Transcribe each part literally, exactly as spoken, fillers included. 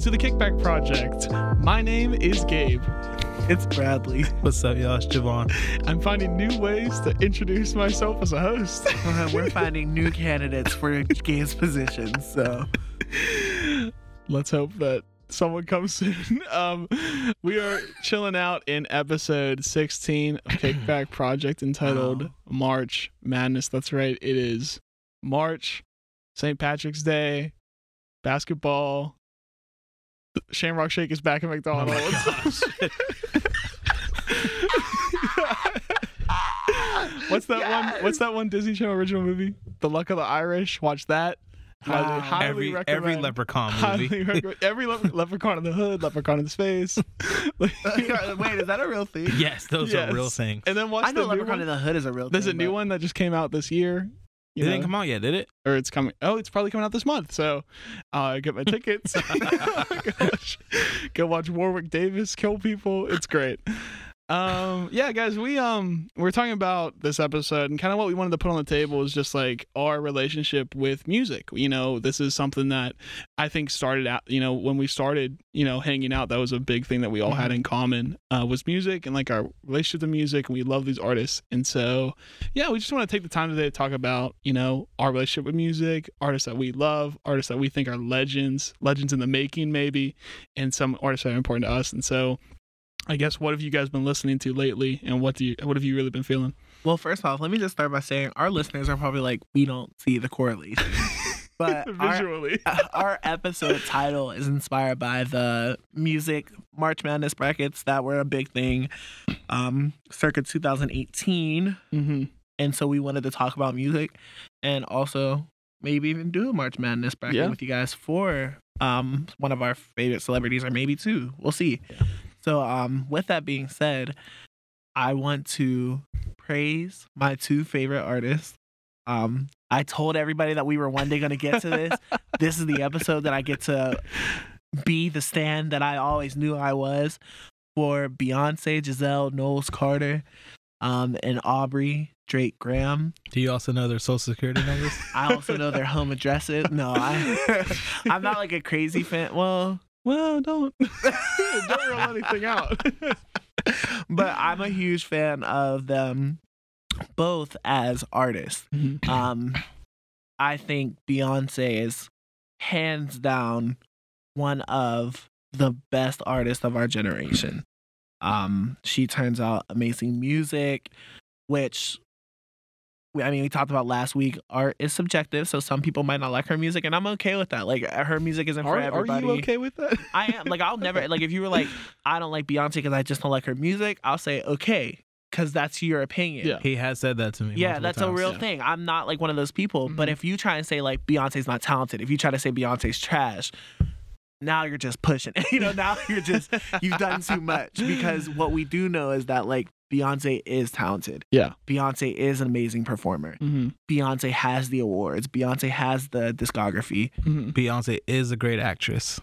to the Kickback Project. My name is Gabe. It's Bradley. What's up, y'all? It's Javon. I'm finding new ways to introduce myself as a host. Uh, we're finding new candidates for Gabe's positions, so let's hope that someone comes soon. Um, we are chilling out in episode sixteen of Kickback Project entitled Wow. March Madness. That's right. It is March, Saint Patrick's Day, basketball. Shamrock Shake is back at McDonald's. Oh What's that Yes. one? What's that one Disney Channel original movie? The Luck of the Irish. Watch that. Highly, Wow. highly every recommend. every leprechaun Highly movie. recommend. Every le- leprechaun in the hood, leprechaun in space. Like, wait, is that a real thing? Yes, those yes. are real things. And then watch I know the new Leprechaun one. in the Hood is a real There's thing. a new but- one that just came out this year. You It know, didn't come out yet, did it? or it's coming. Oh, it's probably coming out this month. So, uh, get my tickets. go, watch, go watch Warwick Davis kill people. It's great. Um, yeah, guys, we um we're talking about this episode, and kind of what we wanted to put on the table is just like our relationship with music. You know, this is something that I think started out. You know, when we started, you know, hanging out, that was a big thing that we all had in common uh, was music and like our relationship to music, and we love these artists. And so, yeah, we just want to take the time today to talk about, you know, our relationship with music, artists that we love, artists that we think are legends, legends in the making, maybe, and some artists that are important to us. And so, I guess, what have you guys been listening to lately, and what do you what have you really been feeling? Well, first off, let me just start by saying our listeners are probably like, we don't see the correlation. But our, Visually. our episode title is inspired by the music March Madness brackets that were a big thing um, circa two thousand eighteen. Mm-hmm. And so we wanted to talk about music and also maybe even do a March Madness bracket Yeah. with you guys for um, one of our favorite celebrities, or maybe two. We'll see. So um, with that being said, I want to praise my two favorite artists. Um, I told everybody that we were one day going to get to this. This is the episode that I get to be the stan that I always knew I was for Beyonce, Giselle, Knowles Carter, um, and Aubrey Drake Graham. Do you also know their social security numbers? I also know their home addresses. No, I, I'm not like a crazy fan. Well, Well, don't don't rule anything out. but I'm a huge fan of them both as artists. Um, I think Beyonce is hands down one of the best artists of our generation. Um, she turns out amazing music, which we- I mean, we talked about last week. Art is subjective, so some people might not like her music, and I'm okay with that. Like, her music isn't for Are, are everybody. you okay with that? I am. Like, I'll never, like, if you were like, I don't like Beyonce because I just don't like her music, I'll say, okay, because that's your opinion. Yeah. He has said that to me. Yeah, multiple that's times. a real Yeah. thing. I'm not like one of those people, but Mhm. if you try and say, like, Beyonce's not talented, if you try to say Beyonce's trash, now you're just pushing it. You know, now you're just, you've done too much. Because what we do know is that, like, Beyonce is talented. Yeah. Beyonce is an amazing performer. Mm-hmm. Beyonce has the awards. Beyonce has the discography. Mm-hmm. Beyonce is a great actress.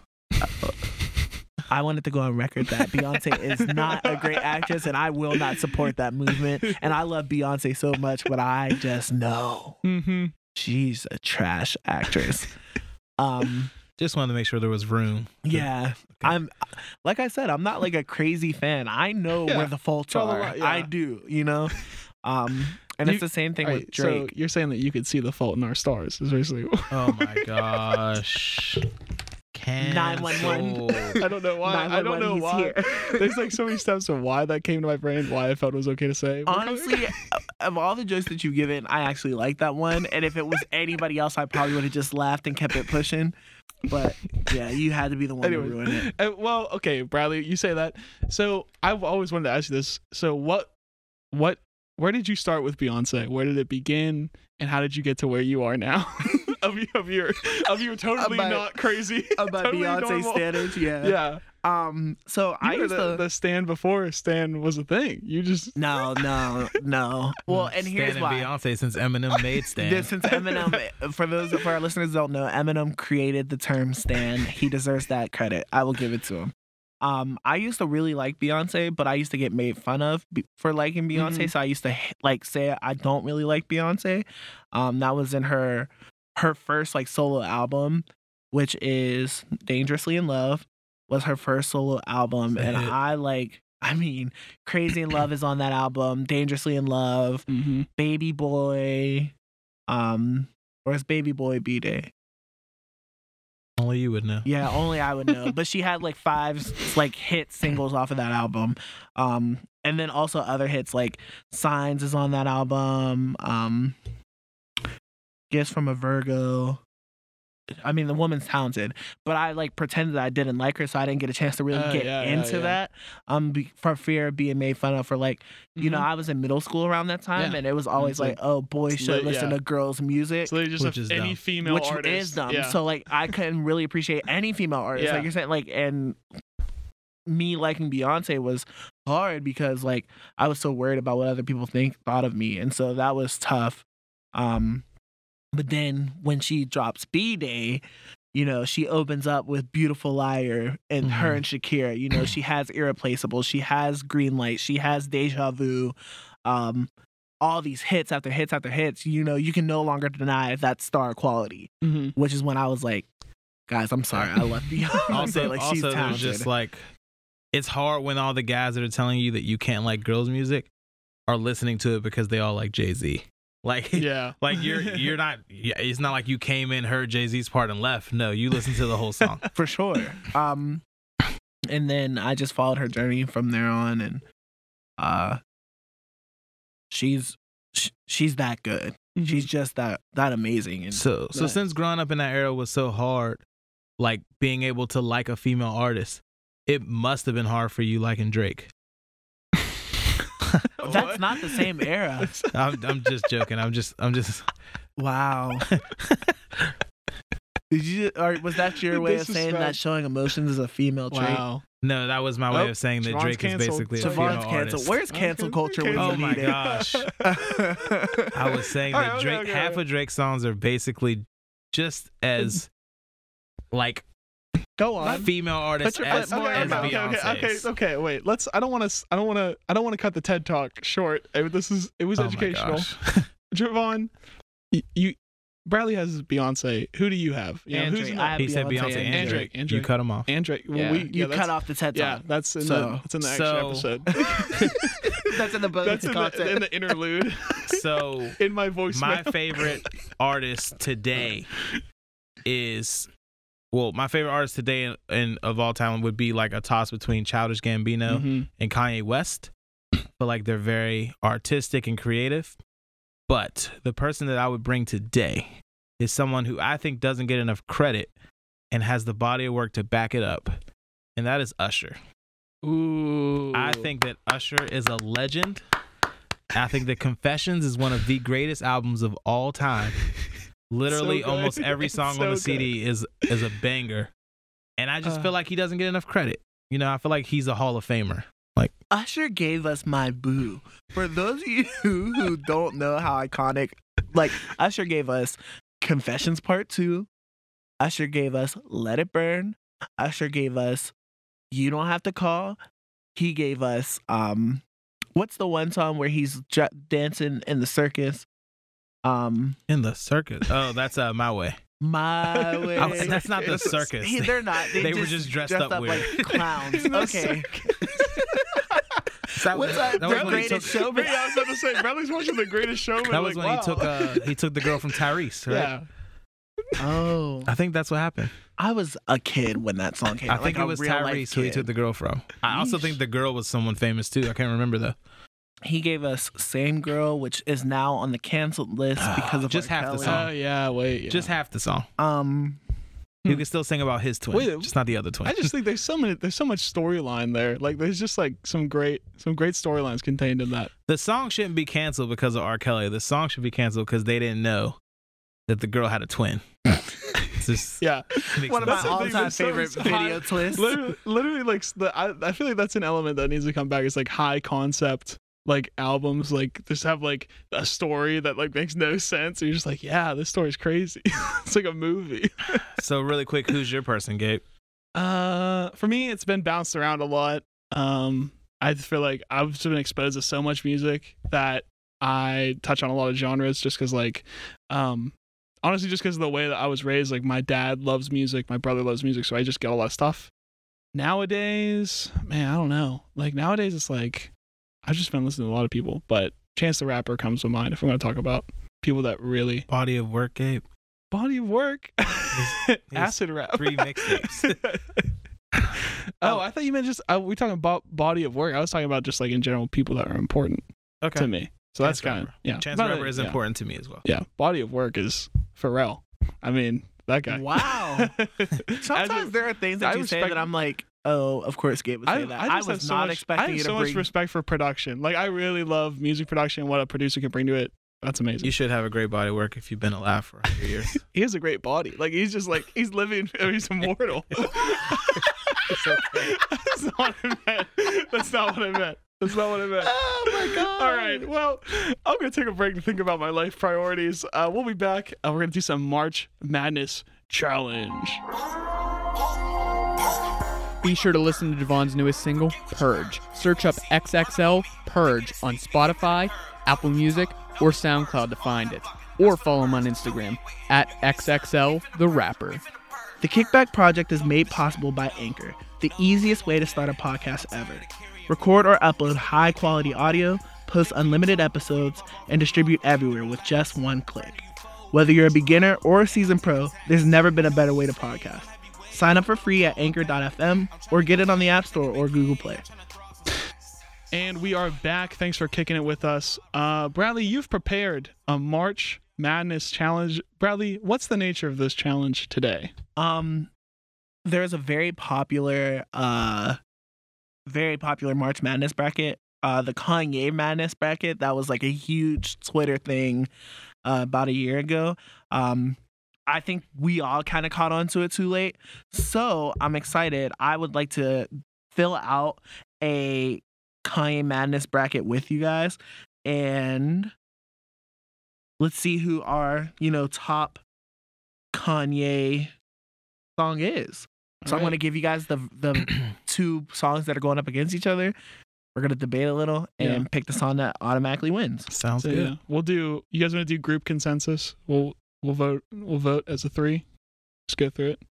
I wanted to go on record that Beyonce is not a great actress, and I will not support that movement. And I love Beyonce so much, but I just know Mm-hmm. she's a trash actress. Um, Just wanted to make sure there was room. yeah, I'm like I said, I'm not like a crazy fan. I know Yeah, where the faults draw the are. line, yeah. I do, you know. Um, and You- it's the same thing All with right, Drake. so you're saying that you could see the fault in our stars? Is basically. Oh my gosh. nine one one. I don't know why. I don't know he's why. here. There's like so many steps of why that came to my brain, why I felt it was okay to say. Honestly, of all the jokes that you've given, I actually like that one. And if it was anybody else, I probably would have just laughed and kept it pushing. But yeah, you had to be the one Anyways, to ruin it. Uh, well, okay, Bradley, you say that. So I've always wanted to ask you this. So what, what, where did you start with Beyonce? Where did it begin, and how did you get to where you are now? of your, of your, of your totally About- not crazy, About totally Beyonce normal- standards, yeah. Yeah, Um. So you I were used the, to. the stand before stand was a thing. You just No, no, no. Well, and here's Stan why. and Beyonce since Eminem made Stan. This, since Eminem, for those for our listeners who don't know, Eminem created the term "stan." He deserves that credit. I will give it to him. Um, I used to really like Beyonce, but I used to get made fun of be- for liking Beyonce. Mhm. So I used to like say I don't really like Beyonce. Um, that was in her her first like solo album. which is Dangerously in Love, was her first solo album. It's a And hit. I like, I mean, Crazy in Love is on that album, Dangerously in Love, Mm-hmm. Baby Boy, um, where's Baby Boy B-Day? Only you would know. Yeah, only I would know. But she had like five like hit singles off of that album. Um, and then also other hits like Signs is on that album. Um, Gifts from a Virgo. I mean, the woman's talented, but I like pretended I didn't like her, so I didn't get a chance to really Uh, get yeah, yeah, into yeah. that. Um, be, for fear of being made fun of for like, you know, I was in middle school around that time, Mm-hmm. Yeah. and it was always It's like, like- oh, boys it's should lit, listen yeah. to girls' music. So they just Which have is any dumb. female Which artist. is dumb. Yeah. So like I couldn't really appreciate any female artist. Yeah. Like you're saying, like and me liking Beyonce was hard because like I was so worried about what other people think thought of me, and so that was tough. Um, but then when she drops B Day, you know, she opens up with Beautiful Liar and her Mhm. and Shakira. You know, she has Irreplaceable, she has Green Light, she has Deja Vu. Um, all these hits after hits after hits. You know, you can no longer deny that star quality. Mhm. Which is when I was like, guys, I'm sorry, I love Beyonce. Also, like she's also there's talented. just like, it's hard when all the guys that are telling you that you can't like girls' music are listening to it because they all like Jay-Z. Like, Yeah. like you're you're not. Yeah, it's not like you came in, heard Jay-Z's part, and left. No, you listen to the whole song. For sure. Um, and then I just followed her journey from there on, and uh, she's sh- she's that good. She's just that that amazing. And So, so Nice. since growing up in that era was so hard, like being able to like a female artist, it must have been hard for you liking Drake. that's What? not the same era. I'm, I'm just joking. I'm just, I'm just. Wow. Did you or was that your way of saying that Disrespect. showing emotions is a female trait? Wow. No, that was my way Oh, of saying that Siobhan's Drake canceled. is basically a Siobhan's female Siobhan's canceled. artist. Where's cancel Okay, culture when cancel. you Oh my need it? gosh. I was saying All that right, okay, Drake, okay, half okay. of Drake's songs are basically just as like Go on. female artists Put your as, foot more as in my okay, mouth. okay, okay, Beyonce's. okay, okay, wait. Let's. I don't want to. I don't want to. I don't want to cut the TED Talk short. Uh, This is. It was Oh my educational. gosh. Javon, you, you. Bradley has Beyonce. Who do you have? You know, And who's Drake. in I the, have He said Beyonce Beyonce and and Drake. Drake. And You Drake. cut him off. and Drake. Well, Yeah. we, you yeah, cut that's- off the TED Yeah, Talk. that's in So- the. That's in the extra so- episode. That's in the bonus that's in the, content. in the interlude. So in my voice. my favorite artist today is, well, my favorite artist today and, and of all time would be like a toss between Childish Gambino Mhm. and Kanye West. But like they're very artistic and creative. But the person that I would bring today is someone who I think doesn't get enough credit and has the body of work to back it up. And that is Usher. Ooh. I think that Usher is a legend. I think that Confessions is one of the greatest albums of all time. Literally, So good. almost every It's song so on the C D is is a banger. And I just Uh. feel like he doesn't get enough credit. You know, I feel like he's a Hall of Famer. Like, Usher gave us My Boo. For those of you who, who don't know how iconic, like Usher gave us Confessions Part Two. Usher gave us Let It Burn. Usher gave us You Don't Have to Call. He gave us um, what's the one song where he's j- dancing in the circus? Um, in the circus. Oh, that's uh, My Way. My Way. I was- that's not the It's a- circus. He- they're not. They, They were just, just dressed up weird. like clowns. In the Okay. That What's was, that? that was The when he took, Greatest Showman. Yeah, I was about to say Bradley's watching The Greatest Showman. that was like, when wow. he took uh he took the girl from Tyrese, right? Yeah. Oh, I think that's what happened. I was a kid when that song came I out. think like it a was real life Tyrese who he kid. took the girl from. I also Yeesh. think the girl was someone famous too. I can't remember though. He gave us Same Girl, which is now on the canceled list because of Just R. half the Kelly. song. Oh yeah. Wait. Yeah. Just half the song. Um, You can still sing about his twin, Wait, just not the other twin. I just think there's so many. There's so much storyline there. Like there's just like some great, some great storylines contained in that. The song shouldn't be canceled because of R. Kelly. The song should be canceled because they didn't know that the girl had a twin. It's just, Yeah. makes one of no my That's the thing, sense. all-time that's so favorite high- video twists. literally, literally, like the. I, I feel like that's an element that needs to come back. It's like high concept, like albums, like just have like a story that like makes no sense. You're just like, yeah, this story's crazy. It's like a movie. So really quick, who's your person, Gabe? Uh, for me, it's been bounced around a lot. Um, I feel like I've just been exposed to so much music that I touch on a lot of genres just because, like, um, honestly, just because of the way that I was raised, like my dad loves music, my brother loves music, so I just get all that stuff. Nowadays, man, I don't know. Like nowadays, it's like I've just been listening to a lot of people, but Chance the Rapper comes to mind if I'm going to talk about people that really Body of work, Gabe. body of work, his acid rap, Three mixtapes. Oh, I thought you meant just uh, we talking about body of work. I was talking about just like in general people that are important Okay. to me. So Chance that's kind of Rapper. yeah. Chance But, the Rapper is yeah. important to me as well. Yeah, body of work is Pharrell. I mean that guy. Wow. Sometimes As a- there are things that I you say respect- that I'm like, oh, of course Gabe would say I, that. I, I, just have was so not much, I expecting have you so to much bring. respect for production. Like I really love music production. What a producer can bring to it. That's amazing. You should have a great body of work if you've been alive for a few years. He has a great body. Like he's just like he's living. He's immortal. It's okay. That's not what I meant. That's not what I meant. That's not what I meant. Oh my god! All right. Well, I'm gonna take a break to think about my life priorities. Uh, we'll be back. Uh, we're gonna do some March Madness challenge. Be sure to listen to Devon's newest single, Purge. Search up X X L Purge on Spotify, Apple Music, or SoundCloud to find it. Or follow him on Instagram at X X L The Rapper. The Kickback Project is made possible by Anchor, the easiest way to start a podcast ever. Record or upload high-quality audio, post unlimited episodes, and distribute everywhere with just one click. Whether you're a beginner or a seasoned pro, there's never been a better way to podcast. Sign up for free at anchor dot f m or get it on the App Store or Google Play. And we are back. Thanks for kicking it with us. Uh, Bradley, you've prepared a March Madness challenge. Bradley, what's the nature of this challenge today? Um, there's a very popular, uh, very popular March Madness bracket. Uh, the Kanye Madness bracket that was like a huge Twitter thing uh, about a year ago. Um, I think we all kind of caught on to it too late. So I'm excited. I would like to fill out a Kanye Madness bracket with you guys, and let's see who our, you know, top Kanye song is. So I'm Alright. going to give you guys the the two songs that are going up against each other. We're going to debate a little and Yeah. pick the song that automatically wins. Sounds So, good. yeah, we'll do. You guys want to do group consensus? We'll we'll vote. We'll vote as a three. Just go through it.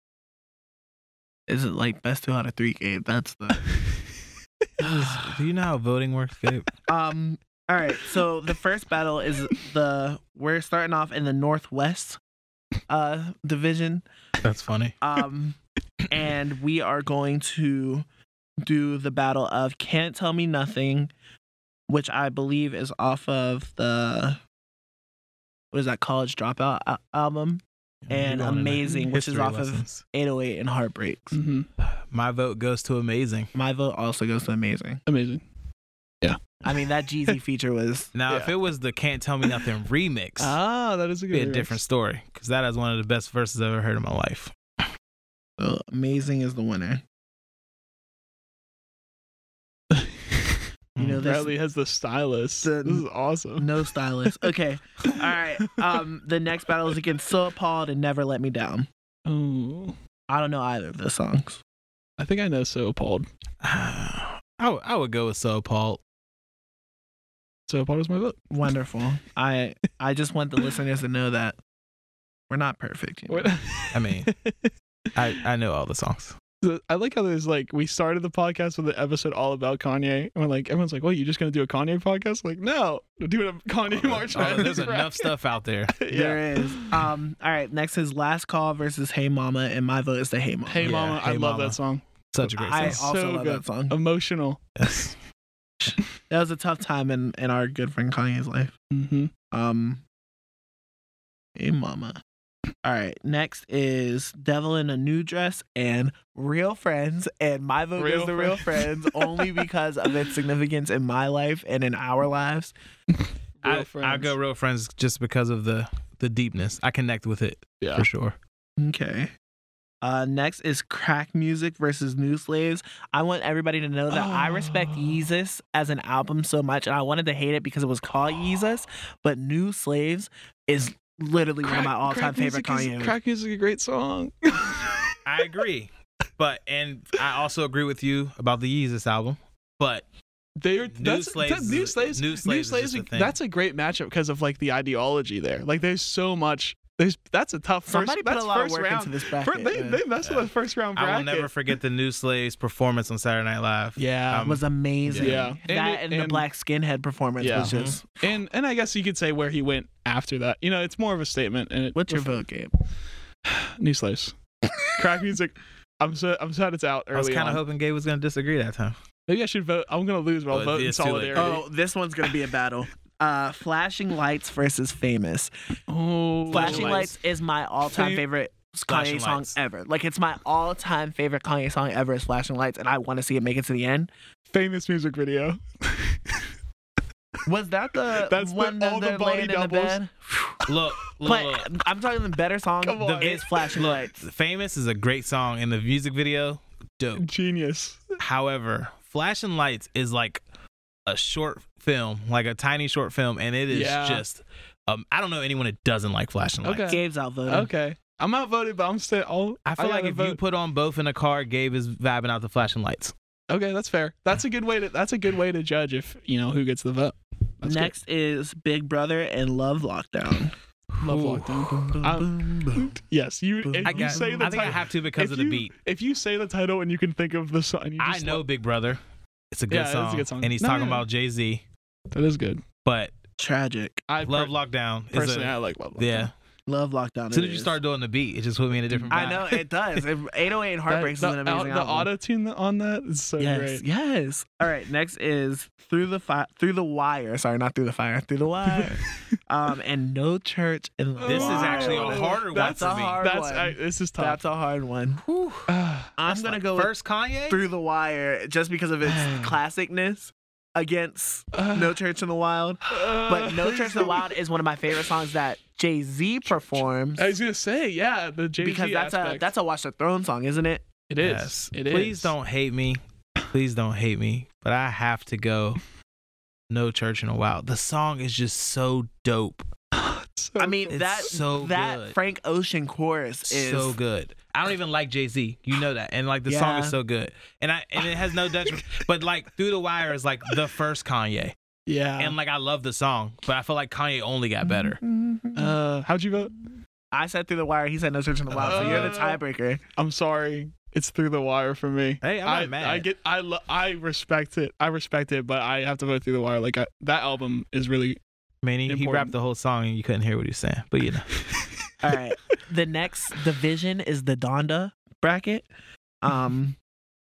Is it like best two out of three, Gabe? That's the... Do you know how voting works, Gabe? Um. All right. So the first battle is the we're starting off in the Northwest uh division. That's funny. Um, and we are going to do the battle of Can't Tell Me Nothing, which I believe is off of the what is that College Dropout al- album, and You're going into Amazing, which is history off of lessons. eight oh eight and Heartbreaks. Mm-hmm. My vote goes to Amazing. My vote also goes to Amazing. Amazing. I mean, that Jeezy feature was Now, if Yeah. it was the Can't Tell Me Nothing remix, Ah, that is a it'd good. be a different story because that is one of the best verses I've ever heard in my life. uh, Amazing is the winner. You know, this Bradley has the stylist. The- this is awesome. no stylist. Okay, all right. Um, the next battle is against So Appalled and Never Let Me Down. Oh, I don't know either of the songs. I think I know. So appalled. I, w- I would go with So Appalled. So appalled is my vote. Wonderful. I I just want the listeners to know that we're not perfect. You know? What- I mean, I, I know all the songs. So, I like how there's like we started the podcast with an episode all about Kanye, and we're like everyone's like, "Well, you just gonna do a Kanye podcast?" Like, no, we're doing a Kanye March Oh, Madness there's enough bracket. stuff out there. yeah. There is. Um. All right. Next is Last Call versus Hey Mama, and my vote is the Hey Mama. Hey Yeah, Mama, I Hey love Mama. that song. Such a great I song. also So love good. that song. Emotional. Yes. That was a tough time in in our good friend Kanye's life. Mm-hmm. Um. Hey Mama. All right. Next is Devil in a New Dress and Real Friends, and my vote Real goes to Real Friends only because of its significance in my life and in our lives. I, I Friends. go Real Friends just because of the the deepness. I connect with it Yeah. for sure. Okay. Uh, next is Crack Music versus New Slaves. I want everybody to know that I respect Oh. Yeezus as an album so much, and I wanted to hate it because it was called Yeezus, but New Slaves is literally one of my all-time favorite music Kanye. is, Crack music is a great song. I agree. But and I also agree with you about the Yeezus album. But They're New that's, Slaves that- New is- Slaves. New New Slaves is Slaves. just a thing. That's a great matchup because of like the ideology there. Like there's so much There's that's a tough first. Somebody put that's a lot of first work round. into this Fir- bracket. they, man. they messed with the first round bracket. I will never forget the New Slaves performance on Saturday Night Live. Yeah. Um, was amazing. Yeah. That And it- and, the and- black skinhead performance Yeah. was just. and and I guess you could say where he went after that. You know, it's more of a statement. And it, What's your vote, Gabe? New Slaves, crack music. I'm so I'm sad it's out early I was kind on. of hoping Gabe was going to disagree that time. Maybe I should vote. I'm gonna lose, but I'll Oh, vote in it's too late. solidarity. Oh, this one's gonna be a battle. Uh, Flashing Lights versus Famous. Oh, Flashing Lights is my all-time Fam- favorite Flashing Kanye song Lights. ever. Like it's my all-time favorite Kanye song ever is Flashing Lights, and I want to see it make it to the end. Famous music video. Was that the That's the- one all that the they're body laying in the doubles. bed? Look, look, But look. I'm talking the better song. Come on. is Flashing Look, Lights. Famous is a great song, and the music video, dope. Genius. However, Flashing Lights is like a short film, like a tiny short film, and it is Yeah. just. Um, I don't know anyone that doesn't like Flashing Lights. Okay. Gabe's outvoted. Okay, I'm outvoted, but I'm still. I'll, I feel like gotta if you vote. put on both in a car, Gabe is vibing out the Flashing Lights. Okay, that's fair. That's a good way to. That's a good way to judge if you know who gets the vote. That's Next is Big Brother and Love Lockdown. good. Love Ooh. Lockdown. Um, Yes, you. If I, you got, say the I think I title, have to because if of the you- beat. If you say the title and you can think of the song, and you I just know love- Big Brother. It's a good, Yeah, it's a song. good song. And he's No, talking yeah. about Jay-Z. that is good. But Tragic. I Love per- Lockdown is personally, I a, like Love Lockdown. yeah. Love Lockdown. As soon it as you is. start doing the beat, it just put me in a different vibe. I know it does. eight oh eight and Heartbreaks That- is an the, amazing the album. auto tune on that is so yes, great. yes. All right, next is Through the Fi- Through the Wire. Sorry, not Through the Fire. Through the Wire. um, and No Church in the This is actually a Wild. harder one That's for a me. hard That's one. I, this is tough. That's a hard one. Ah, I'm That's gonna like go with first Kanye. Through the Wire just because of its classicness against ah, No Church in the Wild. ah, But No please Church in the don't- Wild is one of my favorite songs that Jay-Z performs I was gonna say, yeah, the Jay-Z because that's aspect. a that's a Watch the Throne song, isn't it? it is. Yes. It is. Please don't hate me. Please don't hate me. But I have to go. No Church in a While. The song is just so dope. So I mean It's that so that good. Frank Ocean chorus is So good. I don't even like Jay-Z. You know that. And like the song Yeah. is so good. And I and it has no detriment. But like Through the Wire is like the first Kanye. yeah. And like I love the song, but I feel like Kanye only got better. uh, how'd you vote? I said Through the Wire. He said No Church in the Wild. so you're the Uh, tiebreaker. I'm sorry. It's Through the Wire for me. Hey, I'm not I, mad. I get. I. Lo- I respect it. I respect it, but I have to vote Through the Wire. Like I, that album is really. I mean, he, he Important. rapped the whole song and you couldn't hear what he was saying. But you know. All right. The next division is the Donda bracket. Um,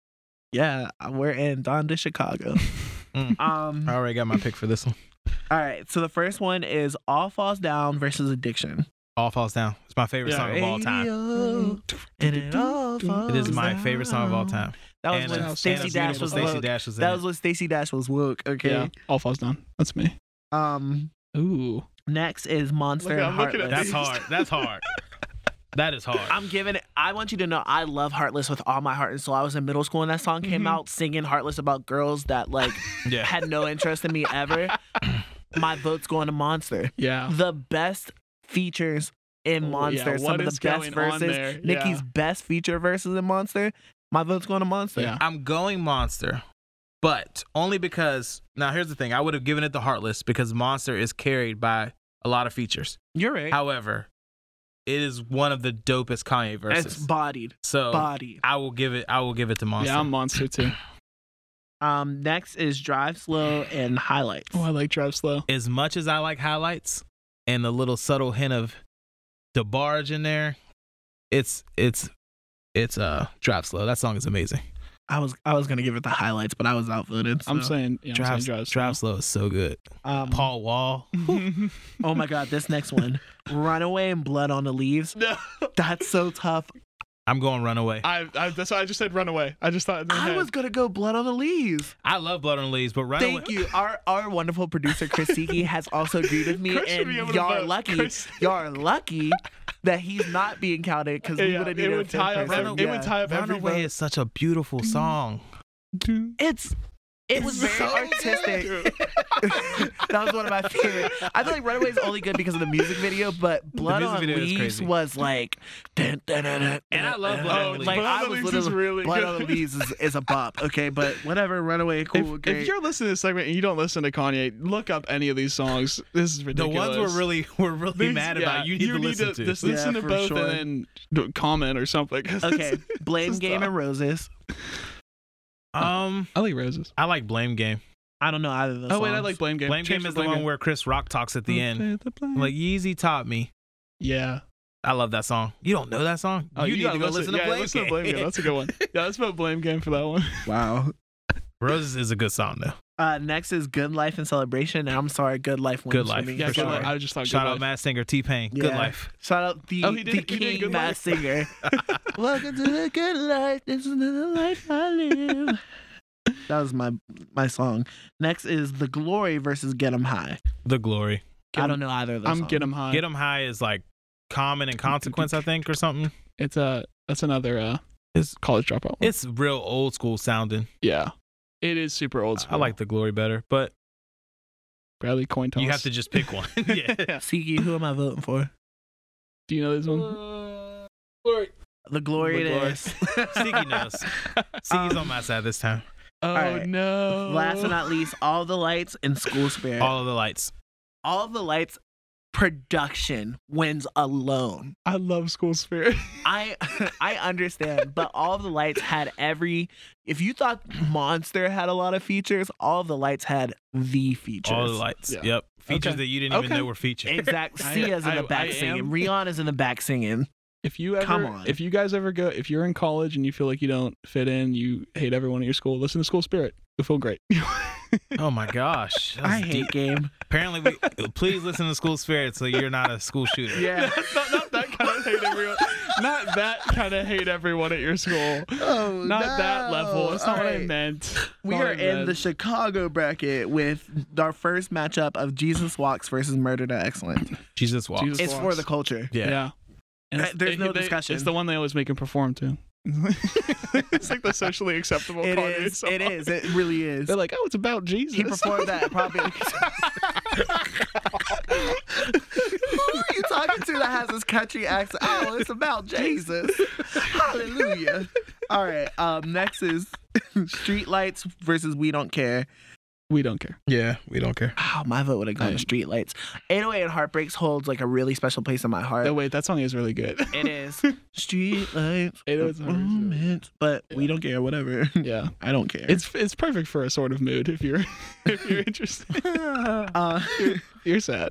yeah, we're in Donda, Chicago. Mm. Um, I already got my pick for this one. all right. So the first one is All Falls Down versus Addiction. All Falls Down. It's my favorite Yeah. song of all time. Radio, and it all falls It is my favorite song of all down. time. That was And, when uh, Stacey and a Dash beautiful was Stacey woke. Dash was in That it. was when Stacey Dash was woke. Okay. Yeah. All falls down. That's me. Um. Ooh. Next is Monster Look, and I'm looking at Heartless. That's hard. That's hard. That is hard. I'm giving it. I want you to know I love Heartless with all my heart and soul. I was in middle school when that song came Mhm. out, singing Heartless about girls that like yeah. had no interest in me ever. My vote's going to Monster. Yeah. The best features in Oh, Monster. yeah, Some what of the is best going on verses. there? Nicki's Yeah. best feature verses in Monster. My vote's going to Monster. Yeah. I'm going Monster, but only because now here's the thing. I would have given it the Heartless because Monster is carried by a lot of features. You're right. However, it is one of the dopest Kanye verses. It's bodied. so Bodied. I will give it. I will give it to Monster. Yeah, I'm Monster too. Um. Next is Drive Slow and Highlights. Oh, I like Drive Slow. As much as I like Highlights and the little subtle hint of DeBarge in there, it's it's it's uh Drive Slow. That song is amazing. I was I was gonna give it the Highlights, but I was outvoted. I'm so. saying. Yeah, I'm Drive, saying Drive Drive Slow. Slow is so good. Um, Paul Wall. Oh my God, this next one, Runaway and Blood on the Leaves. No. That's so tough. I'm going Runaway. I, I. That's why I just said Runaway. I just thought. In my I head. was gonna go Blood on the Leaves. I love Blood on the Leaves, but Runaway. Thank you. Our our wonderful producer Chris Siki has also agreed with me, Chris should and be able to y'all are vote. lucky. Chris- Y'all are lucky that he's not being counted because we Yeah, would have it needed would a fifth tie up. person. Every, It would Yeah. tie up every Runaway vote. is such a beautiful song. It's It was very So artistic. good. That was one of my favorite. I feel like Runaway is only good because of the music video, but Blood music on video is Leaves crazy. was like. Dun, dun, dun, dun, And I love dun, Blood on dun. Leaves. Like, Blood I on was Leaves is literally- really Blood good. on the Leaves is, is a bop. Okay, but whatever. Runaway, cool, If, great. if you're listening to this segment and you don't listen to Kanye, look up any of these songs. This is The ridiculous. ones we're really we're really These- mad yeah, about. You need to listen to. Just Yeah, listen to for both sure. and then comment or something. 'cause Okay, this- Blame this is Game tough. and Roses. um, I like Roses. I like Blame Game. I don't know either of those Oh wait, I songs. like Blame Game. Blame Change Game to is the Blame one Game. where Chris Rock talks at the end. Like Yeezy taught me. Yeah. I love that song. You don't know that song? Oh, you, need gotta to go listen, to yeah, Blame listen Game. to Blame Game. That's a good one. Yeah, let's vote Blame Game for that one. Wow. Roses is a good song though. Uh, next is Good Life and Celebration. And I'm sorry, Good Life wins Good for Life, me. Yeah, for good sure. life. I just thought Shout good out life. Matt Singer, T Pain. Good Yeah. Life. Shout out the, Oh, he did- the he did King Good Matt Life. Singer. Welcome to the good life. This is the life I live. That was my my song. Next is The Glory versus Get 'Em High. The Glory. I don't know either of those I'm songs. Get 'Em High. Get 'Em High is like Common and Consequence, I think, or something. It's a that's another uh It's college dropout one. it's real old school sounding. Yeah. It is super old school. I like The Glory better, but Bradley coin toss. you have to just pick one. yeah. Siki, who am I voting for? Do you know this one? The Glory The it Glory. is. Sticky knows. Siggy's on my side this time. Oh right. no. Last but not least, All the Lights and School Spirit. All of the lights. All of the Lights production wins alone. I love School Spirit. I I understand, but All of the Lights had every. If you thought Monster had a lot of features, All of the Lights had the features. All of the lights. Yeah. Yep. Features Okay. that you didn't even Okay. know were featured. Exact. I- Sia's in I- the back I singing. am- Rihanna's in the back singing. If you ever, Come on. if you guys ever go, if you're in college and you feel like you don't fit in, you hate everyone at your school, listen to School Spirit. You'll feel great. Oh my gosh. That's I hate deep. game. Apparently, we please listen to School Spirit so you're not a school shooter. Yeah. not, not that kind of hate everyone. Not that kind of hate everyone at your school. Oh, Not that level. That's not what I Alright. meant. We Not are what I in the meant. Chicago bracket with our first matchup of Jesus Walks versus Murder to Excellence. Jesus walks. Jesus It's for Walks. the culture. Yeah. Yeah. And Uh, it's- there's no they- discussion. It's the one they always make him perform to. It's like the socially acceptable It Kanye is. song. It is. It really is. They're like, oh, it's about Jesus. He performed that probably. Who are you talking to that has this country accent? Oh, it's about Jesus. Hallelujah. All right. Um. Next is Streetlights versus We Don't Care. We don't care. Yeah, we don't care. Oh, my vote would have gone to Streetlights. eight oh eight and Heartbreaks holds like a really special place in my heart. Oh, wait, that song is really good. It is Streetlights, eight oh eight's really good. moments, but we don't care. Whatever. Yeah. I don't care. It's it's perfect for a sort of mood if you're if you're interested. uh, You're sad.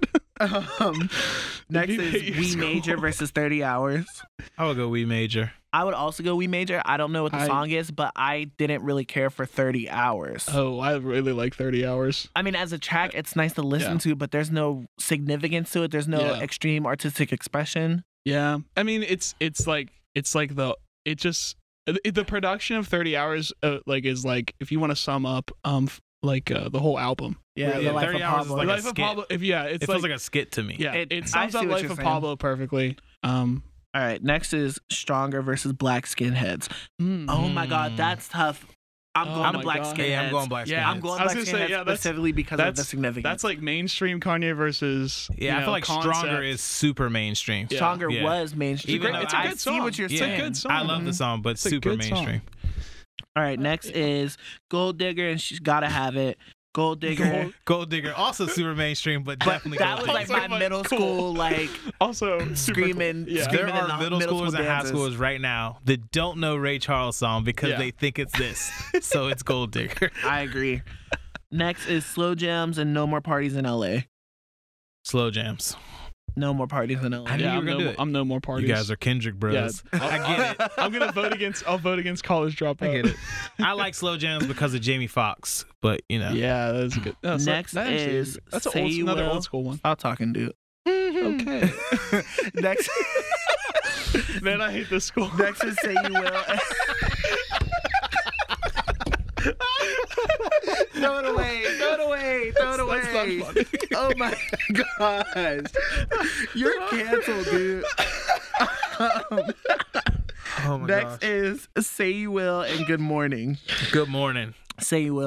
um, next you is hate your We school. Major versus thirty hours. I would go We Major. I would also go We Major. I don't know what the I- song is, but I didn't really care for thirty hours. Oh, I really like thirty hours. I mean, as a track, it's nice to listen Yeah. to, but there's no significance to it. There's no Yeah. extreme artistic expression. Yeah. I mean, it's it's like it's like the it just it, the production of thirty hours uh, like is like if you want to sum up um f- like uh, the whole album. Yeah, Really, the life thirty of hours is Pablo. like a Life of skit. Pablo. If yeah, It it's feels like, like a skit to me. yeah, It- it, I sums see up what Life you're of saying. Pablo perfectly. Um All right, next is Stronger versus Black Skinheads. mm, Oh my God, Mm. that's tough. I'm Oh going to my Black God. Skinheads. Yeah, I'm going Black Yeah, Skinheads. I'm going I was Black gonna say, Skinheads yeah, that's- specifically because of the that's- significance. that's like mainstream Kanye versus Yeah, you I know, feel like Stronger concept. is super mainstream. Yeah. Stronger Yeah. was mainstream. Even though It's a I good see song. what you're It's a saying. good song. I love the song, but It's a super good song. mainstream. All right, next is Gold Digger, and she's got to have it. Gold Digger. Gold- Gold Digger, also super mainstream, but But definitely that Gold was like Digger. my Also, middle cool. school, like, Also super Screaming- cool. Yeah. screaming- There in are the middle, middle schoolers school and high dances. schoolers right now that don't know Ray Charles song because Yeah. they think it's this. So it's Gold Digger. I agree. Next is Slow Jams and No More Parties in L A. Slow jams. No More Parties in L A. I knew Yeah, you I'm were gonna no, do it. I'm no more parties. You guys are Kendrick bros. Yeah. I get it. I'm gonna vote against. I'll vote against College Dropout. I get it. I like slow jams because of Jamie Foxx, but you know. Yeah, that's good. No, so Next that actually is that's an Say old, You another Will. old school one. I'll talk and do it. Okay. Next, Man, I hate this school. next is Say You Will. Throw it away. Throw it away. Throw it away. That's not funny. Oh my gosh. You're canceled, dude. Um, Oh my next gosh. is Say You Will and Good Morning. Good morning. Say You Will.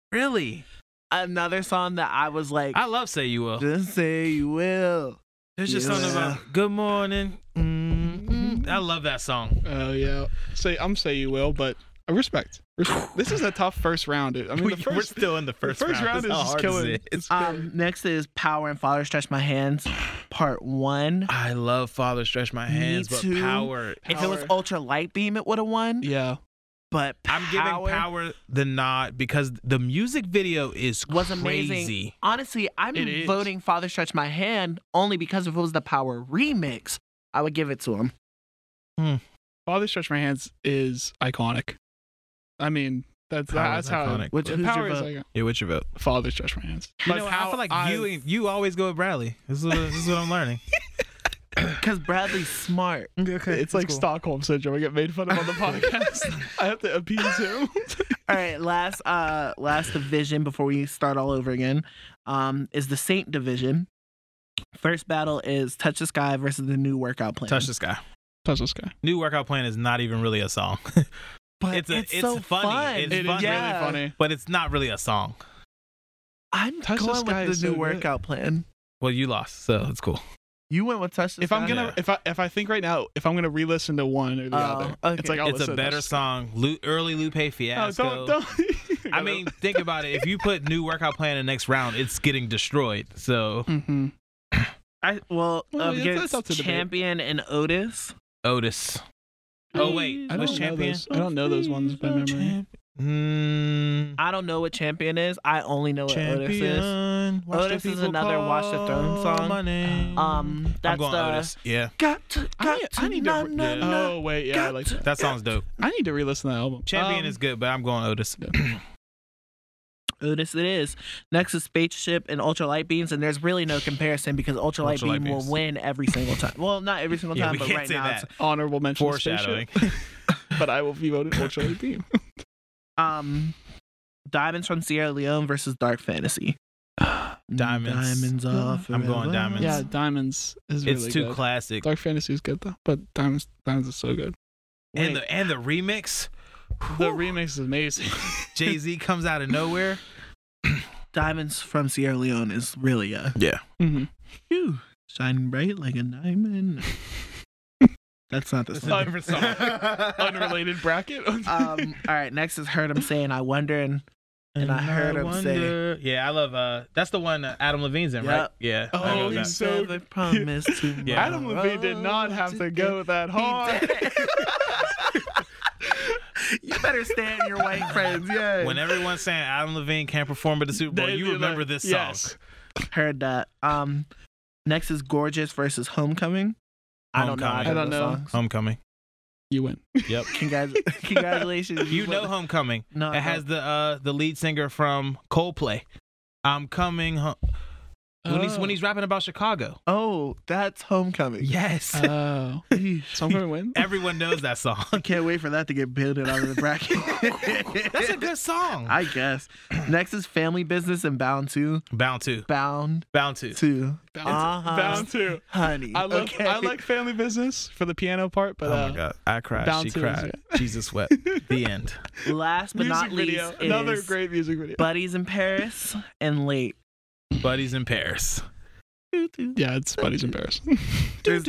Really? Another song that I was like, I love Say You Will. just say you will. There's just Yeah. something about Good Morning. Mm-mm. I love that song. Oh yeah. Say I'm say you will, but I respect. respect. This is a tough first round. I mean, We, the 1st we're still in the first, the first round, That's is how just hard killing. it is. It's Um, next is Power and Father Stretch My Hands, part one. I love Father Stretch My Me Hands, but too. Power. If it was Power. Ultra Light Beam, it would have won. yeah. But Power I'm giving Power the nod because the music video is was crazy. amazing. Honestly, I'm It is. voting Father Stretch My Hand only because if it was the Power remix, I would give it to him. Father Stretch My Hands is iconic. I mean, that's Power that's is how. iconic. Which- the who's your Power is vote? like Yeah, what's your vote? Father Stretch My Hands. You But know, I how feel like I've- you you always go with Bradley. This is what, this is what I'm learning. Because Bradley's smart. Okay, It's like Stockholm syndrome. I get made fun of on the podcast. I have to appease him. All right, last uh last division before we start all over again, um, is the Saint division. First battle is Touch the Sky versus the New Workout Plan. Touch the Sky. Touch this guy. New Workout Plan is not even really a song, but it's it's, a- it's so funny. fun. It's It is funny. Yeah. really funny. but it's not really a song. I'm Touch the going Sky with is the New so good. Workout Plan. Well, you lost, so it's cool. You went with Touch the If Sky. I'm gonna, Yeah. if I, if I think right now, if I'm gonna re-listen to one or the Oh, other, okay. it's like I'll It's listen a to better Touch the Sky. song. Lu- early Lupe No, Fiasco. don't, don't. I mean, think about it. If you put New Workout Plan in the next round, it's getting destroyed. So hmm I well, Well, yeah, against that's up to debate. Champion and Otis. Otis. Oh wait, I was don't know Champion? those. I don't know those ones by memory. Mm, I don't know what Champion is. I only know what Otis is. champion. Watch the Otis is people another Watch the Throne call song. my name. Um, that's I'm going the Otis. Yeah, got to got I need- to I need to na, re- na, yeah. na. Oh wait, yeah, I Got like to- that. that song's dope. I need to re-listen to the album. Champion Um, is good, but I'm going Otis. Otis it is. Next is Spaceship and Ultralight Beams, and there's really no comparison because Ultralight Ultralight Beam will Beams. win every single time. Well, not every single Yeah, time, we but can't right say now that. it's honorable mention. to Foreshadowing. Spaceship. But I will be voting Ultralight Beam. um Diamonds from Sierra Leone versus Dark Fantasy. Diamonds. Diamonds are I'm going forever. Diamonds. Yeah, Diamonds is really It's too good. classic. Dark Fantasy is good though, but Diamonds, Diamonds is so good. And Wait. the and the remix. The remix is amazing. Jay Z comes out of nowhere. Diamonds from Sierra Leone is really uh Yeah. hmm phew, shining bright like a diamond. That's not the That's song. a different song. Unrelated bracket. um all right, next is Heard Him Saying I Wonder, and And I heard him say- Yeah, I love. Uh, that's the one uh, Adam Levine's in, right? Yep. Yeah. Oh, I know he's that. so- never promised to Yeah. Adam Levine did not have to go that hard. You better stand your white friends, yeah. When everyone's saying Adam Levine can't perform at the Super Bowl, They you be remember like, this song. yes. Heard that. Um, next is Gorgeous versus Homecoming. I don't know. Homecoming. either I don't of those know. songs. Homecoming. You win. Yep. Congrats- congratulations. You know Homecoming. No, I It has don't. the uh the lead singer from Coldplay. I'm coming home. When he's when he's rapping about Chicago. Oh, that's Homecoming. Yes. Oh. So I'm going to win? Everyone knows that song. Can't wait for that to get built out of the bracket. That's a good song. I guess. Next is Family Business and Bound to. Bound to. Bound Bound to. to. Bound, Uh-huh. bound to. Honey. I love. okay. I like Family Business for the piano part, but Oh uh, my god. I cried. Bound She to is cried. Jesus wept. The end. Last but music not least video. is Another great music video. Buddies in Paris and Late. Buddies in Paris. Yeah, it's Buddies in Paris. There's-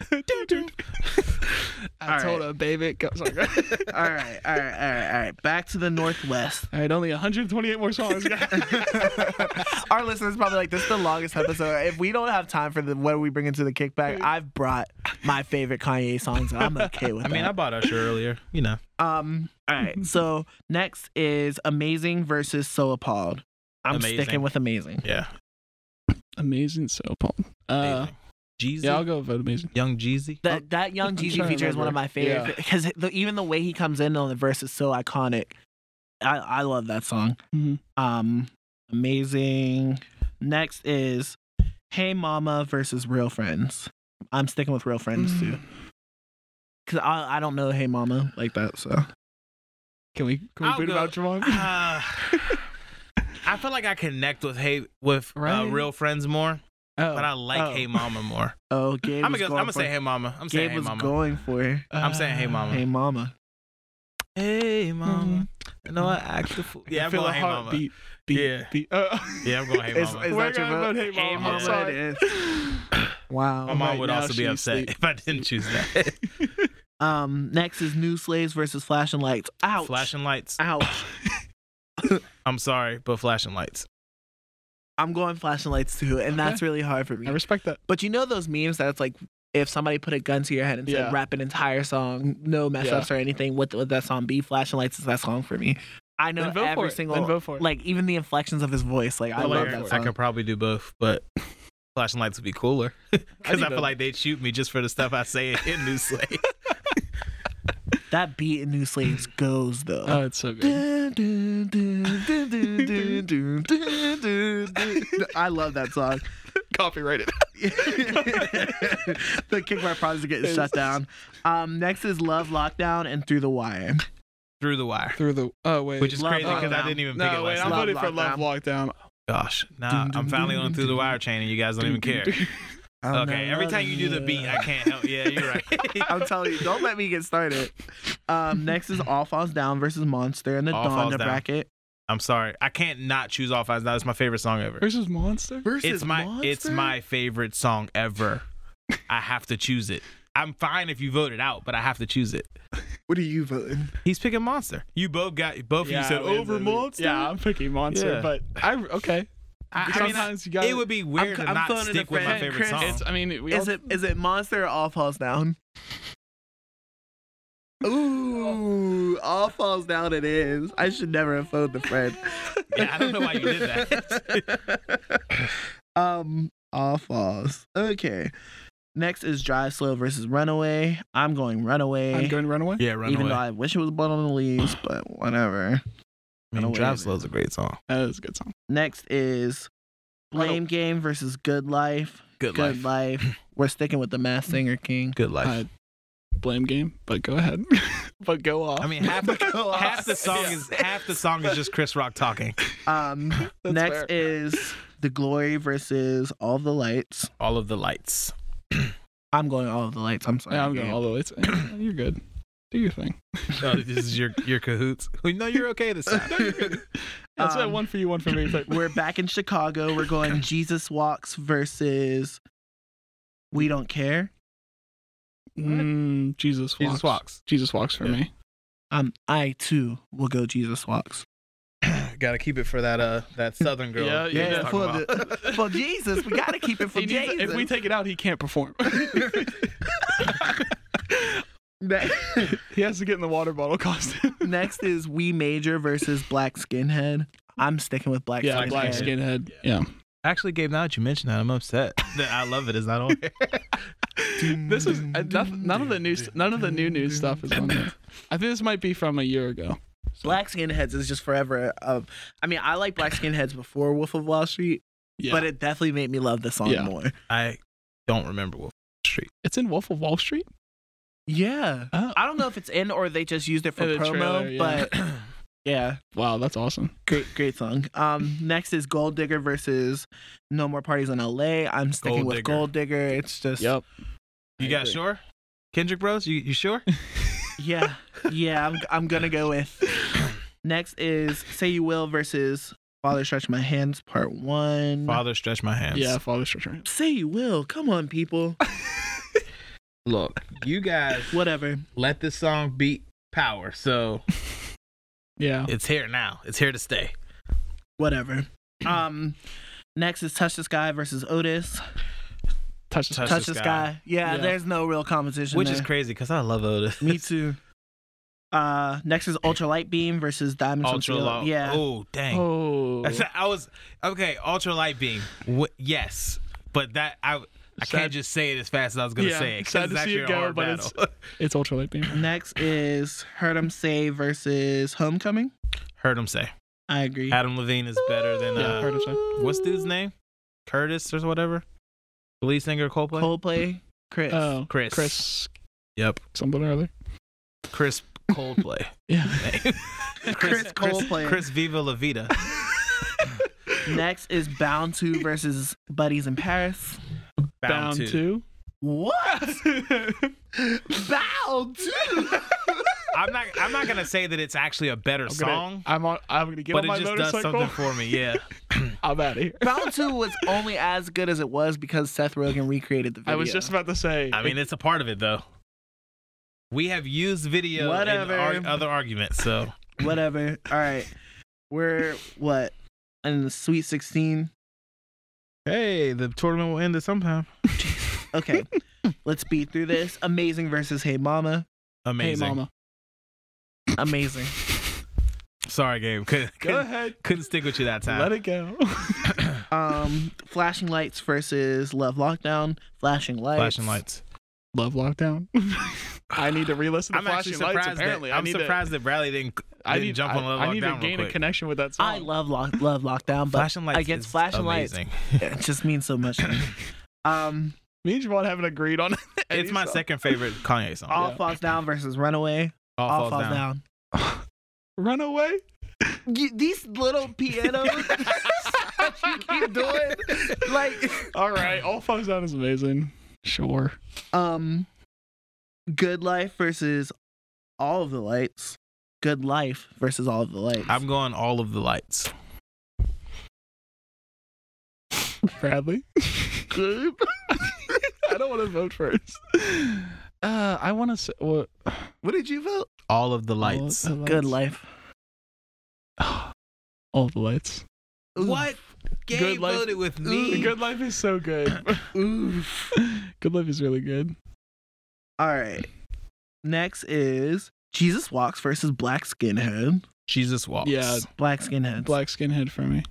I All told right. her, baby. Go, sorry. all right, all right, all right, all right. Back to the Northwest. All right, only one hundred twenty-eight more songs. Our listeners probably like this is the longest episode. If we don't have time for the what are we bringing to the kickback, I've brought my favorite Kanye songs. And I'm okay with I mean, I that. bought Usher earlier. You know. um. All right. So next is Amazing versus So Appalled. I'm Amazing. sticking with Amazing. Yeah. Amazing, so Paul. Uh, Jeezy. yeah, I'll go vote Amazing. Young Jeezy. That that Young I'm Jeezy trying to feature is one of remember. my favorite Yeah. because the, even the way he comes in on the verse is so iconic. I I love that song. Mhm. Um, Amazing. Next is Hey Mama versus Real Friends. I'm sticking with Real Friends Mm. too. Cause I I don't know Hey Mama like that, so Can we can we I'll boot go- about Javon? Uh, I feel like I connect with Hey with uh, Right. Real Friends more, Oh, but I like Oh. Hey Mama more. oh Gabe I'm was gonna going I'm gonna for, say Hey Mama. I'm saying Gabe Hey was Mama. going for I'm saying Hey uh, Mama. Hey Mama. Hey Mama. You know what? Act the fool. Yeah, I'm Feel going the Hey Mama. heartbeat. Beat, Yeah. beat. Uh, Yeah, I'm going Hey Is, Mama. is We're that your gonna vote? vote Hey Mama. Hey I'm Mama sorry. it is. Wow. My mom Right would now also be she's upset asleep. if I didn't choose that. Um, next is New Slaves versus Flashing Lights. Ouch. Flashing lights. Ouch. I'm sorry, but flashing lights. I'm going Flashing Lights too, and that's Okay. really hard for me. I respect that. But you know those memes that it's like if somebody put a gun to your head and said Yeah. rap an entire song, no mess Yeah. ups or anything, what would that song be? Flashing Lights is that song for me. I know Then vote for every it. single Then vote for it. like even the inflections of his voice. Like I Well, love like, that I song. could probably do both, but flashing lights would be cooler because I, do feel both. like they'd shoot me just for the stuff I say in New Slave. That beat in New Slaves goes though. Oh, it's so good. Dun, dun, dun, dun, dun, dun, dun, dun, dun. I love that song. Copyrighted. The Kick Bar Project is getting shut down. Um, next is Love Lockdown and Through the Wire. Through the wire, Through the. Oh wait. which is Love crazy because I Lockdown. didn't even pick no, it wait. last I'm night. voting for Love Love Lockdown. Gosh, nah, Dun, dun, I'm finally dun, on Through the dun, Wire chain and you guys don't even care. Okay, every time you do the beat, I can't help. Yeah, you're right. I'm telling you, don't let me get started. Um, next is All Falls Down versus Monster in the All Falls Donda Down. bracket. I'm sorry, I can't not choose All Fives. Now it's my favorite song ever. Versus Monster. Versus It's my Monster? it's my favorite song ever. I have to choose it. I'm fine if you vote it out, but I have to choose it. What are you voting? He's picking Monster. You both got both of you said man, over the- Monster. Yeah, I'm picking Monster, Yeah. but I okay. I, I mean, Sometimes you got. it would be weird I'm- to I'm not throwing in stick a with my friend, favorite Chris. song. It's. I mean, we Is all, it is it Monster or All Falls Down? Ooh, All Falls Down it is. I should never have phoned the friend. Yeah, I don't know why you did that. um, All Falls. Okay. Next is Drive Slow versus Runaway. I'm going Runaway. I'm going Runaway. Yeah, run even away. though I wish it was Blood on the Leaves, but whatever. I mean, Runaway Drive it Slow is a great song. That is a good song. Next is Blame Game versus Good Life. Good, Good life. Life. We're sticking with the Masked Singer King. Good life. Uh, blame game, but go ahead. But go off. I mean, half the, Go off. half the song Yeah. is half the song is just Chris Rock talking. Um, That's next fair. is The Glory versus All the Lights. All of the lights. I'm going All of the Lights. I'm sorry. yeah, I'm going Gabe. all the way. To, you're good. Do your thing. Oh, this is your your cahoots. No, you're okay this time. That's Um, one for you, one for me. But We're back in Chicago. We're going Jesus Walks versus We Don't Care. mm, Jesus walks. Jesus walks. Jesus walks for Yeah. me. Um, I too will go Jesus Walks. Got to keep it for that uh that Southern girl. Yeah, you yeah, was Yeah, talking for, about. the, for Jesus, we gotta keep it for He needs- Jesus. if we take it out, he can't perform. Ne- He has to get in the water bottle costume. Next is We Major versus Black Skinhead. I'm sticking with Black yeah, Skinhead. black skinhead. Yeah. Actually, Gabe, now that you mention that, I'm upset that I love it is not on here. This is uh, none, none of the new none of the new news stuff is on there. I think this might be from a year ago. Black Skinheads is just forever. Uh, I mean, I like Black Skinheads before Wolf of Wall Street, Yeah. but it definitely made me love the song Yeah. more. I don't remember Wolf Street. It's in Wolf of Wall Street. Yeah. Oh. I don't know if it's in or they just used it for In the promo, trailer, yeah. but yeah, Wow, that's awesome. great, great song. Um, next is Gold Digger versus No More Parties in L A. I'm sticking Gold with Digger. Gold Digger. It's just Yep. You I got agree. sure? Kendrick Bros, you you sure? yeah, yeah. I'm I'm gonna go with. Next is Say You Will versus Father Stretch My Hands Part One. Father, stretch my hands. Yeah, Father Stretch My Hands. Say You Will. Come on, people. Look, you guys Whatever. let this song beat power, so Yeah. it's here now. It's here to stay. Whatever. Um, next is Touch the Sky versus Otis. Touch the Touch Touch the the Sky. Sky. Yeah, Yeah. there's no real competition. Which there. is crazy because I love Otis. Me too. Uh, next is Ultra Light Beam versus Diamonds from Ultra Steel. low. Yeah. Oh, dang. Oh. That's- I was okay. Ultra light beam. Wh- yes, but that I I Sad- can't just say it as fast as I was gonna Yeah, say it. 'cause sad it's to see actually it a go, hard but battle. it's- It's Ultralight Beam. Next is Heard 'em Say versus Homecoming. Heard him say I agree. Adam Levine is better than Yeah, uh, heard him say. what's dude's name? Curtis or whatever. The lead singer of Coldplay. Coldplay, Chris. Oh, Chris. Chris. Yep. Something or other. Chris Coldplay. Yeah. Chris Coldplay. Chris Viva La Vida. Next is Bound to versus Buddies in Paris. Bound, Bound to. to. What? Bound to. I'm not. I'm not gonna say that it's actually a better I'm song, gonna, I'm on. I'm gonna get but on my it just does motorcycle. something for me. Yeah. I'm out of here. Bound two was only as good as it was because Seth Rogen recreated the video. I was just about to say. I mean, it's a part of it though. We have used video Whatever. in ar- other arguments, so whatever. All right, we're what in the Sweet sixteen. hey, the tournament will end at sometime. Okay, let's speed through this. Amazing versus Hey Mama. Amazing. Hey, mama. Amazing. Sorry, Gabe. Couldn't, Go couldn't, ahead. couldn't stick with you that time. Let it go. Um, Flashing Lights versus Love Lockdown. Flashing Lights. Flashing lights. Love Lockdown. I need to re-listen to I'm actually Flashing Lights. surprised. Apparently, That, I I'm need surprised to. that Bradley didn't, I didn't need, jump I, on Love I need Lockdown to gain real a quick. connection with that song. I love Lo- Love Lockdown, but Flashing lights against is Flashing amazing. Lights, it just means so much to me. Um, Me and Javon haven't agreed on any It's my song. second favorite Kanye song. All Yeah. Falls Down versus Runaway. All, All, falls, Falls down. Down. Runaway. You, these little pianos that you keep doing, like, All right, All Falls Down is amazing. Sure. um, Good Life versus All of the Lights. Good Life versus All of the Lights. I'm going All of the Lights. Bradley. good. I don't want to vote first. Uh, I want to say what? What did you vote? All of the Lights. All of the Good lights. Life. All of the lights. What? Gabe Good Life- voted with The me. Good Life is so good. Oof. Good Life is really good. All right. Next is Jesus Walks versus Black Skinhead. Jesus Walks. Yeah. Black Skinhead. Black skinhead for me.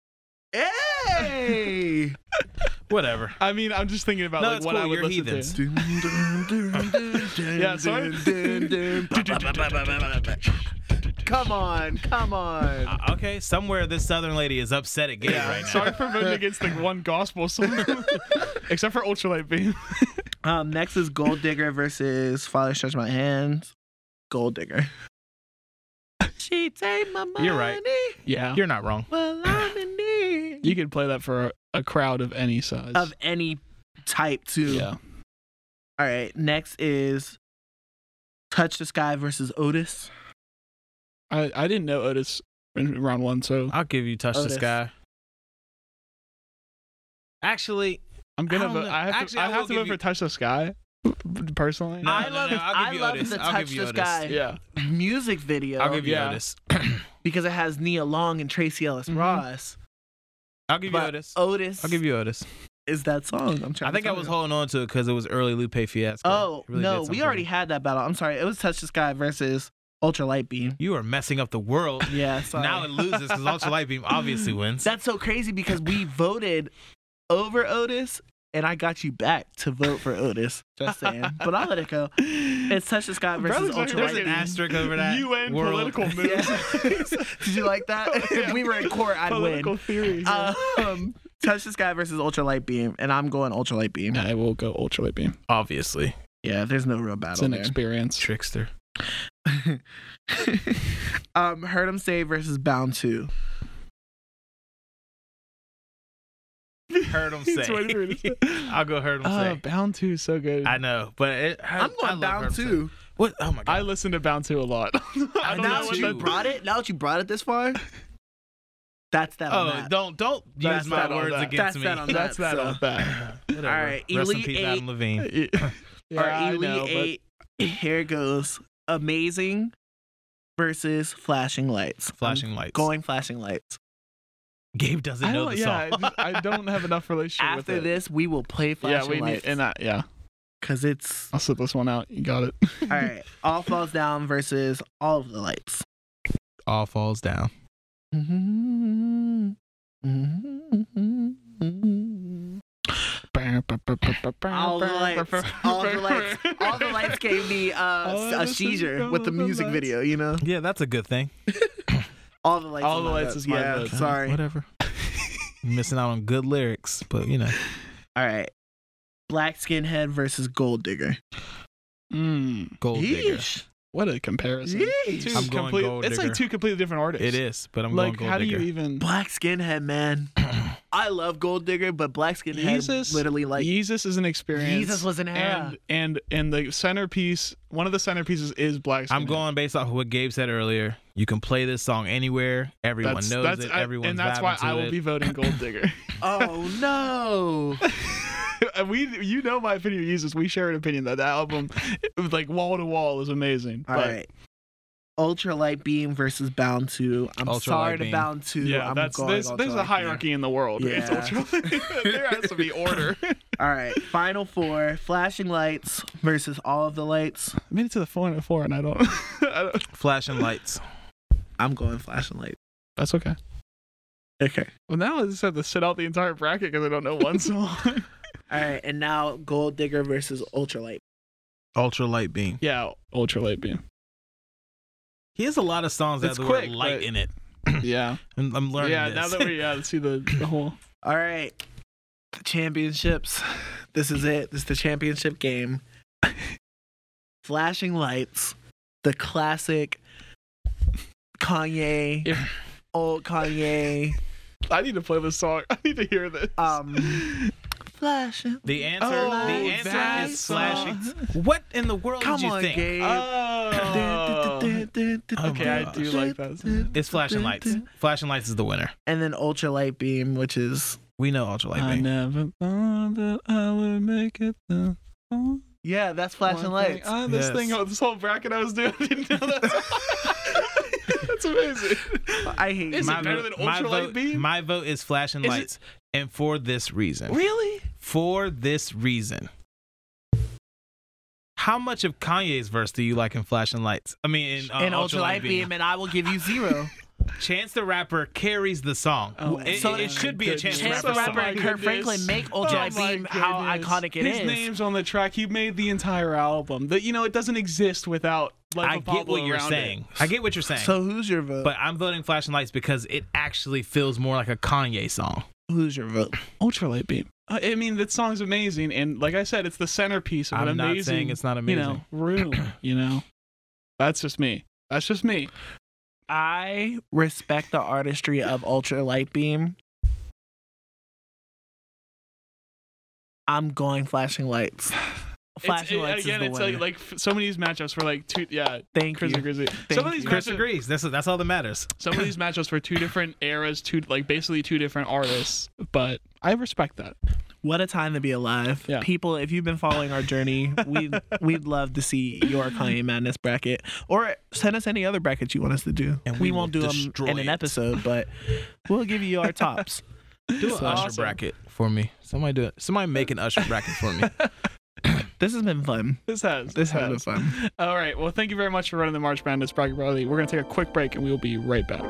Hey! Whatever. I mean, I'm just thinking about No, like it's what cool. I would You're listen heathens. to. Yeah, sorry. Come on, come on. Uh, okay, somewhere this Southern lady is upset at Gabe Yeah, right now. sorry for voting against the one gospel song, except for Ultralight Beam. Um, next is Gold Digger versus Father Stretch My Hands. Gold Digger. She take my money. You're right. Yeah, You're not wrong. Well, I'm in need. you could play that for a, a crowd of any size. Of any type, too. yeah, All right. Next is Touch the Sky versus Otis. I I didn't know Otis in round one, so I'll give you Touch Otis. the Sky. Actually, I'm gonna I don't vote. know. I have Actually, to. I I have will to give vote you- for Touch the Sky, personally. No, I no, love, no, I'll I give you love Otis. the I'll Touch give you the Otis. Sky Yeah, music video I'll give you Yeah. Otis. because it has Nia Long and Tracy Ellis Mhm. Ross. I'll give you But Otis. Otis I'll give you Otis. is that song. I'm trying I think to I tell was you. holding on to it because it was early Lupe Fiasco. Oh, It really no, did we something for already me. had that battle. I'm sorry. It was Touch the Sky versus Ultra Light Beam. You are messing up the world. Yeah, sorry. Now it loses because Ultra Light Beam obviously wins. That's so crazy because we voted over Otis and I got you back to vote for Otis. Just saying. But I'll let it go. It's Touch the Sky versus Brothers Ultra There's Light an Beam. asterisk over that. U N world. political moves. Yeah. Did you like that? If we were in court, I'd political win. theory. Um, Touch the Sky versus Ultra Light Beam, and I'm going Ultra Light Beam. I will go Ultralight Beam. Obviously. Yeah, there's no real It's battle an there. experience. Trickster. um, Heard 'em Say versus Bound two. Heard him He's say. waiting for me to say. I'll go heard him Uh, say. Bound two is so good. I know, but it, I, I'm I going love Bound Heard 'em Say. two. What? Oh my I god! listen to Bound two a lot. I don't Now know that what you that- brought it, now that you brought it this far, that's that on Oh, that. don't don't That's use my that on words that. against That's me. that on that. That's that so- on that. Whatever. All right, Rest in Elite peace, Eight. Adam Levine. Yeah, Our I Elite know, but Eight, here goes. Amazing versus Flashing Lights. Flashing I'm Lights. Going Flashing Lights. Gabe doesn't I know don't, the yeah, song. I, just, I don't have enough relationship After with it. this, we will play yeah, Flashing we need, Lights. and that, yeah, Because it's. I'll sit this one out. You got it. All right. All Falls Down versus All of the Lights. All falls down. All the lights, all the lights, all the lights gave me uh, All a the seizure with the all the music lights. video. You know, Yeah, that's a good thing. all the lights. All are the my lights vote. is my yeah, vote. Sorry. Whatever. Missing out on good lyrics, but you know. All right. Black Skinhead versus Gold Digger. Mm. Gold digger. Yeesh. what a comparison. Yeesh. Two I'm going complete- Gold It's like Digger. two completely different artists. It is, but I'm Like, going Gold how Digger. do you even? Black Skinhead, man. I love Gold Digger, but Black Skinhead Jesus, literally like Jesus is an experience. Jesus was an era. and and and the centerpiece, one of the centerpieces is Black. I'm Skinhead. going based off of what Gabe said earlier. You can play this song anywhere. Everyone That's, knows that's, it. I- Everyone's and that's vibing why to I will it. be voting Gold Digger. oh no. we, you know my opinion of Jesus. We share an opinion that that album, it was like wall to wall, is amazing. All but, right. Ultralight Beam versus Bound two. I'm Ultralight sorry to Beam. Bound two. Yeah, I'm that's going there's, there's a Ultralight hierarchy in the world. It's Yeah. ultra- there has to be order. Beam. All right. Final four. Flashing Lights versus All of the Lights. I made it to the four and a four, and I don't. I don't Flashing lights. I'm going Flashing Lights. that's okay. Okay. Well, now I just have to sit out the entire bracket because I don't know one song. All right. And now Gold Digger versus Ultralight. Ultralight beam. yeah, Ultralight Beam. He has a lot of songs that It's have the quick, word light but- in it. Yeah. I'm, I'm learning Yeah, this. now that we yeah, see the, the whole. All right. The championships. This is it. This is the championship game. Flashing Lights. The classic Kanye. If- Old Kanye. I need to play this song. I need to hear this. Um. Flashing. The answer, Oh, the answer that is song. flashing. What in the world Come did you on, think? Gabe. Oh. Okay, I do like that song. It's flashing lights. Flashing lights is the winner. And then Ultralight Beam, which is We know ultralight I beam. never thought that I would make it the yeah, that's Flashing Lights. Uh, this Yes. thing, this whole bracket I was doing, I didn't know that. That's amazing. I hate Is you. it better than my Ultralight vote, Beam? My vote is flashing Is it- lights, and for this reason. Really? For this reason. How much of Kanye's verse do you like in Flashing Lights? I mean, in uh, And Ultralight Ultralight Beam, and I will give you zero. Chance the Rapper carries the song. Oh, it, so it, it it should be a Chance the Chance the Rapper Rapper song. and Kirk goodness. Franklin make Ultralight Oh my Beam how goodness. iconic it His is. name's on the track. He made the entire album. That you know, it doesn't exist without. Life I of get Pablo what you're around saying. it. I get what you're saying. So who's your vote? but I'm voting Flashing Lights because it actually feels more like a Kanye song. who's your vote? Ultralight Beam. Uh, I mean, that song's amazing, and like I said, it's the centerpiece of an I'm not amazing. saying it's not You amazing. know, room. You know, that's just me. That's just me. I respect the artistry of Ultralight Beam. I'm going Flashing Lights. Flashing It's, it, Lights again, is the it's winner. like, like f- some of these matchups were like two. Yeah, Thank Chris you. agrees. Thank Some of these you. Chris matchups, agrees. That's that's all that matters. some of these matchups were two different eras, two like basically two different artists. But I respect that. What a time to be alive. Yeah. People, if you've been following our journey, we we'd love to see your Kanye Madness bracket. Or send us any other brackets you want us to do. And we, we will won't do them destroy in an it. episode, but we'll give you our tops. Do an So- Usher awesome. bracket for me. Somebody do it. Somebody make an Usher bracket for me. This has been fun. This has. This has been fun. All right. Well, thank you very much for running the March Madness bracket, Bradley. We're gonna take a quick break, and we will be right back.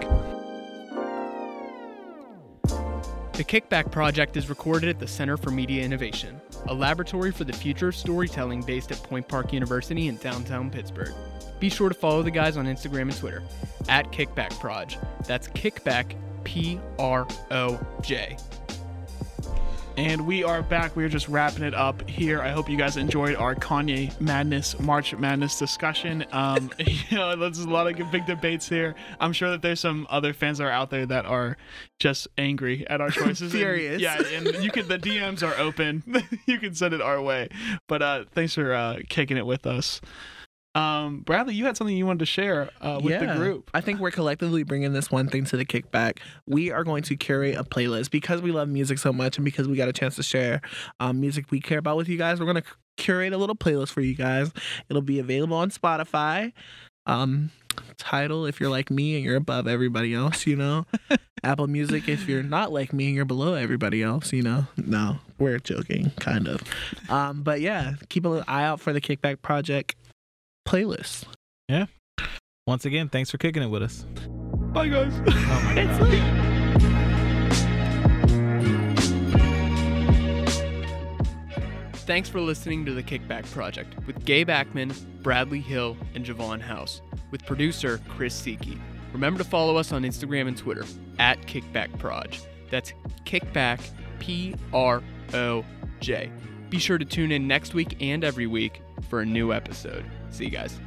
The Kickback Project is recorded at the Center for Media Innovation, a laboratory for the future of storytelling based at Point Park University in downtown Pittsburgh. Be sure to follow the guys on Instagram and Twitter at Kickback Proj. That's Kickback P R O J. And we are back. We are just wrapping it up here. I hope you guys enjoyed our Kanye Madness, March Madness discussion. Um, you know, there's a lot of big debates here. I'm sure that there's some other fans that are out there that are just angry at our choices. And- Furious. yeah, and you can. The D Ms are open. You can send it our way. But uh, thanks for uh, kicking it with us. Um, Bradley, you had something you wanted to share uh, with the Yeah. group. I think we're collectively bringing this one thing to the Kickback. We are going to curate a playlist because we love music so much and because we got a chance to share um, music we care about with you guys. We're going to curate a little playlist for you guys. It'll be available on Spotify. Um, title if you're like me and you're above everybody else, you know. Apple Music if you're not like me and you're below everybody else, you know. No, we're joking, kind of. Um, but yeah, keep an eye out for the Kickback Project playlist. Once again, thanks for kicking it with us. Bye, guys. Oh my It's God. lit. Thanks for listening to The Kickback Project with Gabe Ackman, Bradley Hill, and Javon House, with producer Chris Siki. Remember to follow us on Instagram and Twitter at KickbackProj. That's Kickback P R O J. Be sure to tune in next week and every week for a new episode. See you guys.